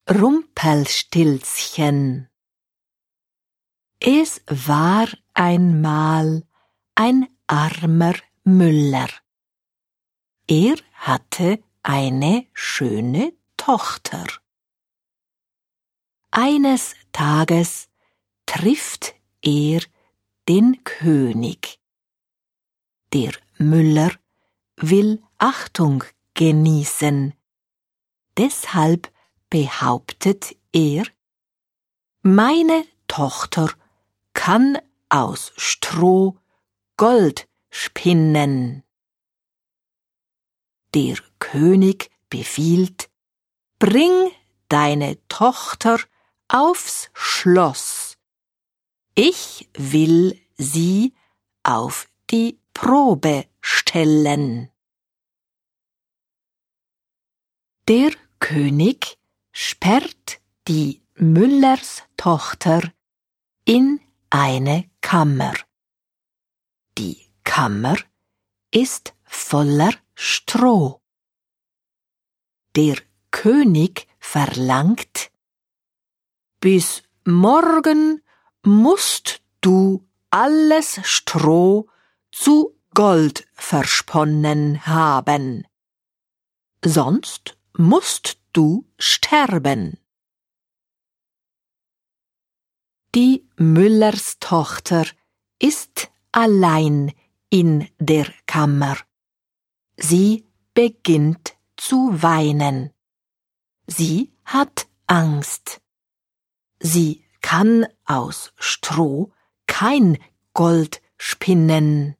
Rumpelstilzchen. Es war einmal ein armer Müller. Er hatte eine schöne Tochter. Eines Tages trifft er den König. Der Müller will Achtung genießen. Deshalb behauptet er, meine Tochter kann aus Stroh Gold spinnen. Der König befiehlt, bring deine Tochter aufs Schloss. Ich will sie auf die Probe stellen. Der König sperrt die Müllerstochter in eine Kammer. Die Kammer ist voller Stroh. Der König verlangt, bis morgen musst du alles Stroh zu Gold versponnen haben. Sonst musst du sterben. Die Müllerstochter ist allein in der Kammer. Sie beginnt zu weinen. Sie hat Angst. Sie kann aus Stroh kein Gold spinnen.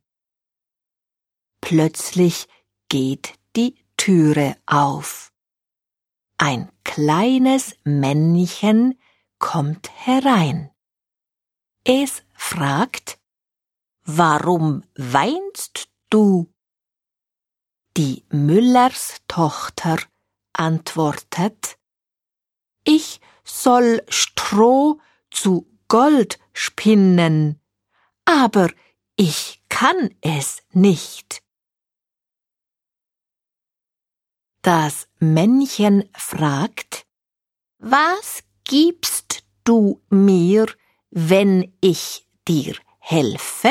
Plötzlich geht die Türe auf. Ein kleines Männchen kommt herein. Es fragt, warum weinst du? Die Müllerstochter antwortet, ich soll Stroh zu Gold spinnen, aber ich kann es nicht. Das Männchen fragt, was gibst du mir, wenn ich dir helfe?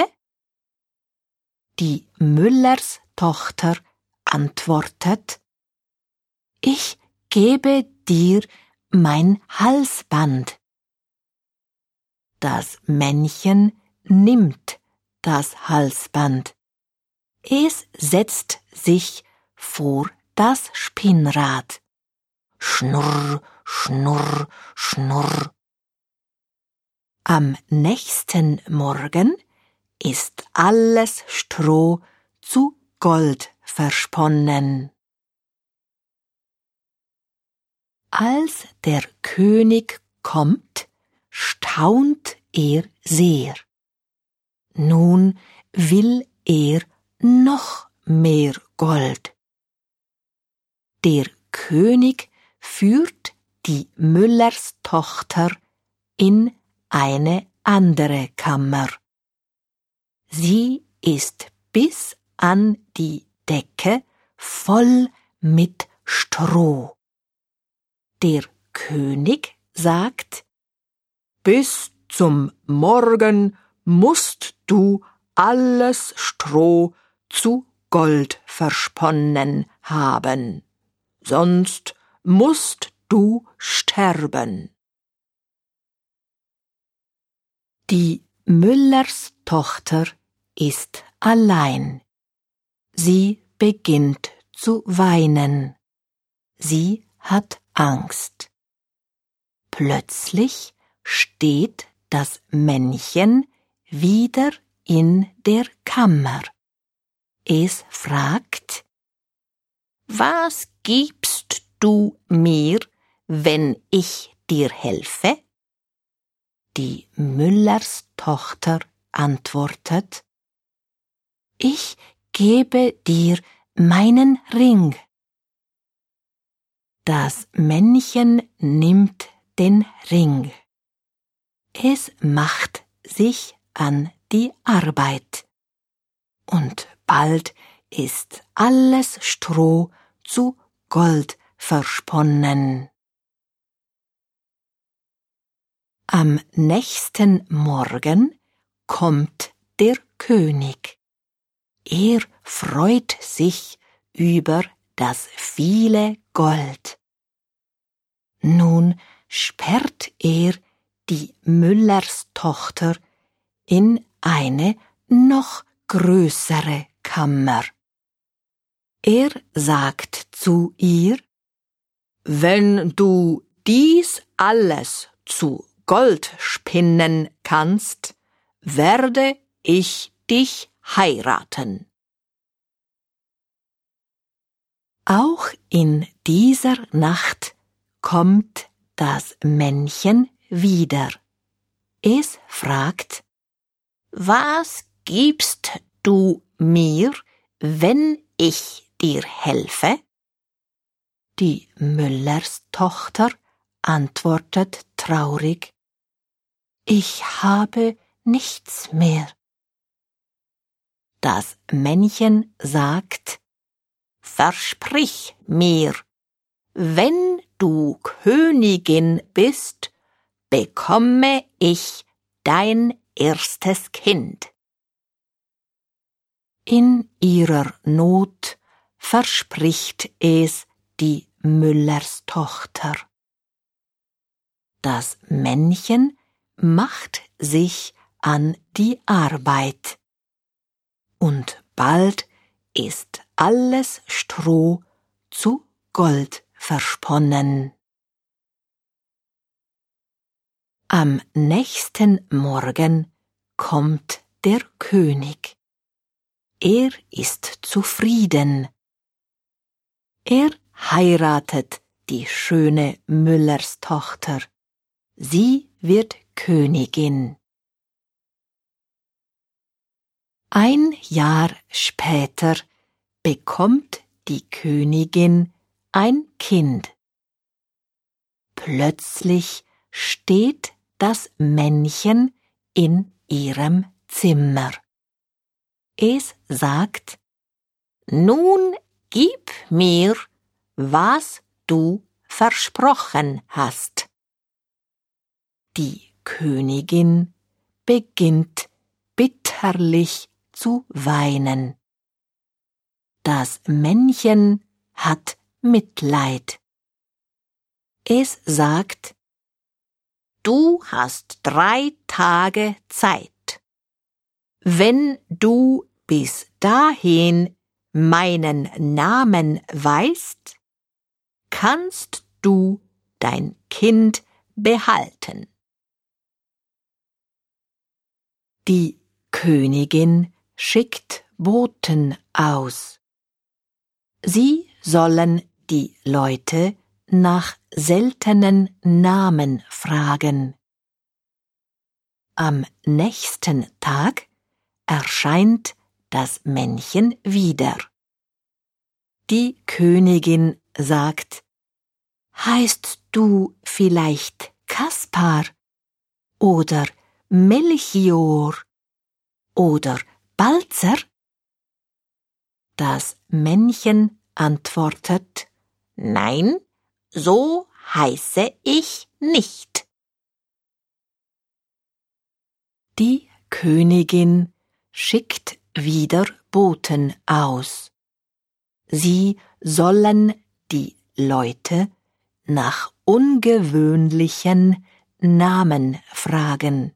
Die Müllerstochter antwortet, ich gebe dir mein Halsband. Das Männchen nimmt das Halsband. Es setzt sich vor das Spinnrad. Schnurr, schnurr, schnurr. Am nächsten Morgen ist alles Stroh zu Gold versponnen. Als der König kommt, staunt er sehr. Nun will er noch mehr Gold. Der König führt die Müllerstochter in eine andere Kammer. Sie ist bis an die Decke voll mit Stroh. Der König sagt, bis zum Morgen musst du alles Stroh zu Gold versponnen haben, sonst musst du sterben. Die Müllerstochter ist allein. Sie beginnt zu weinen. Sie hat Angst. Plötzlich steht das Männchen wieder in der Kammer. Es fragt, was gibst du mir, wenn ich dir helfe? Die Müllerstochter antwortet, ich gebe dir meinen Ring. Das Männchen nimmt den Ring. Es macht sich an die Arbeit. Und bald ist alles Stroh zu Gold versponnen. Am nächsten Morgen kommt der König. Er freut sich über das viele Gold. Nun sperrt er die Müllerstochter in eine noch größere Kammer. Er sagt zu ihr: Wenn du dies alles zu Gold spinnen kannst, werde ich dich heiraten. Auch in dieser Nacht kommt das Männchen wieder. Es fragt: Was gibst du mir, wenn ich dir helfe? Die Müllerstochter antwortet traurig: Ich habe nichts mehr. Das Männchen sagt: Versprich mir, wenn du Königin bist, bekomme ich dein erstes Kind. In ihrer Not verspricht es die Müllerstochter. Das Männchen macht sich an die Arbeit. Und bald ist alles Stroh zu Gold versponnen. Am nächsten Morgen kommt der König. Er ist zufrieden. Er heiratet die schöne Müllerstochter. Sie wird Königin. Ein Jahr später bekommt die Königin ein Kind. Plötzlich steht das Männchen in ihrem Zimmer. Es sagt: Nun gib mir, was du versprochen hast. Die Königin beginnt bitterlich zu weinen. Das Männchen hat Mitleid. Es sagt: Du hast 3 Tage Zeit. Wenn du bis dahin meinen Namen weißt, kannst du dein Kind behalten. Die Königin schickt Boten aus. Sie sollen die Leute nach seltenen Namen fragen. Am nächsten Tag erscheint das Männchen wieder. Die Königin sagt: Heißt du vielleicht Kaspar oder Melchior oder Balzer? Das Männchen antwortet: Nein, so heiße ich nicht. Die Königin schickt wieder Boten aus. Sie sollen die Leute nach ungewöhnlichen Namen fragen.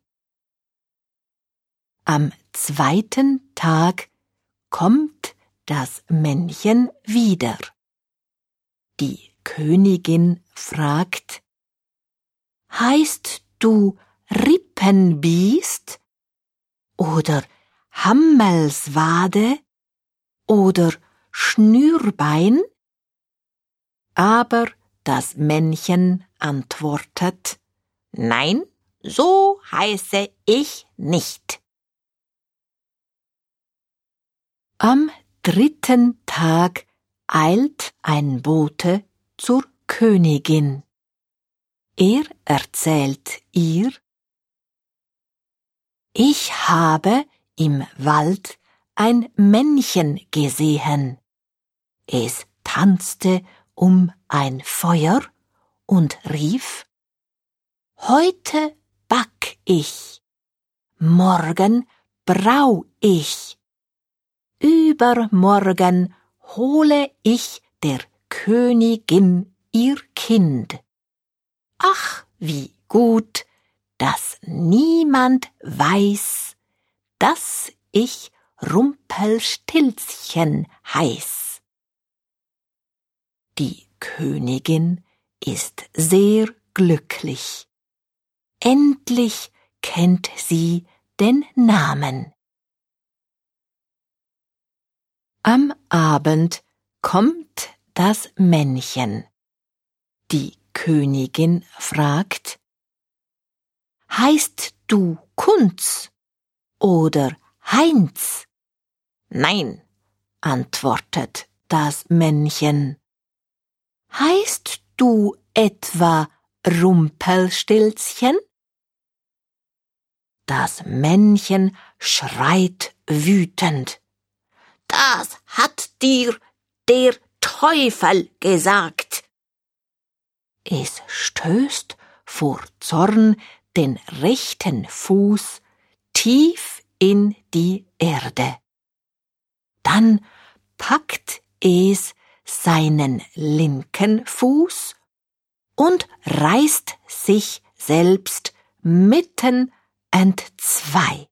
Am 2. Tag kommt das Männchen wieder. Die Königin fragt: Heißt du Rippenbiest oder Hammelswade oder Schnürbein? Aber das Männchen antwortet: Nein, so heiße ich nicht. Am 3. Tag eilt ein Bote zur Königin. Er erzählt ihr: Ich habe im Wald ein Männchen gesehen. Es tanzte um ein Feuer und rief: Heute ich, morgen brau ich, übermorgen hole ich der Königin ihr Kind. Ach, wie gut, dass niemand weiß, dass ich Rumpelstilzchen heiß. Die Königin ist sehr glücklich. Endlich kennt sie den Namen. Am Abend kommt das Männchen. Die Königin fragt: Heißt du Kunz oder Heinz? Nein, antwortet das Männchen. Heißt du etwa Rumpelstilzchen? Das Männchen schreit wütend: Das hat dir der Teufel gesagt. Es stößt vor Zorn den rechten Fuß tief in die Erde. Dann packt es seinen linken Fuß und reißt sich selbst mitten entzwei.